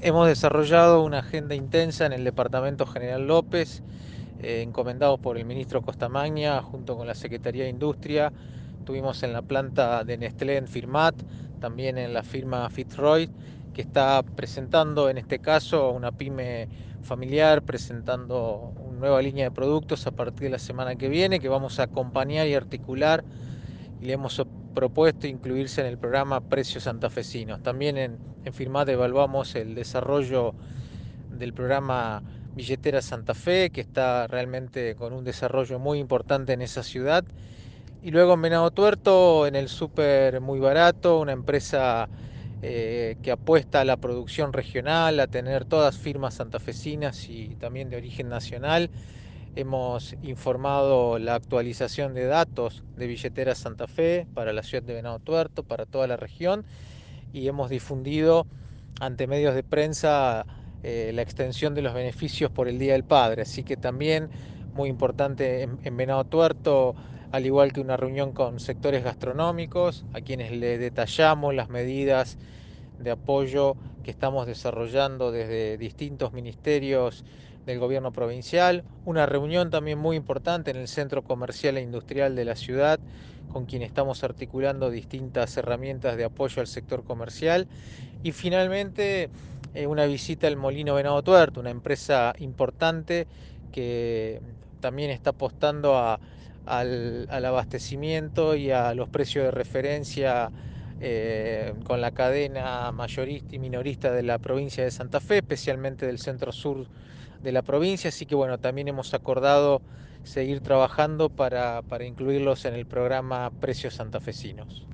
Hemos desarrollado una agenda intensa en el Departamento General López, encomendados por el ministro Costamagna, junto con la Secretaría de Industria. Tuvimos en la planta de Nestlé en Firmat, también en la firma Fitzroy, que está presentando en este caso una pyme familiar, presentando una nueva línea de productos a partir de la semana que viene, que vamos a acompañar y articular, y le hemos propuesto incluirse en el programa Precios Santafesinos. También en Firmat evaluamos el desarrollo del programa Billetera Santa Fe, que está realmente con un desarrollo muy importante en esa ciudad. Y luego en Venado Tuerto, en el súper muy barato, una empresa que apuesta a la producción regional, a tener todas firmas santafesinas y también de origen nacional. Hemos informado la actualización de datos de Billetera Santa Fe para la ciudad de Venado Tuerto, para toda la región, y hemos difundido ante medios de prensa la extensión de los beneficios por el Día del Padre. Así que también muy importante en Venado Tuerto, al igual que una reunión con sectores gastronómicos, a quienes le detallamos las medidas de apoyo que estamos desarrollando desde distintos ministerios del gobierno provincial, una reunión también muy importante en el centro comercial e industrial de la ciudad, con quien estamos articulando distintas herramientas de apoyo al sector comercial, y finalmente una visita al Molino Venado Tuerto, una empresa importante que también está apostando al abastecimiento y a los precios de referencia con la cadena mayorista y minorista de la provincia de Santa Fe, especialmente del centro sur de la provincia. Así que bueno, también hemos acordado seguir trabajando para incluirlos en el programa Precios Santafesinos.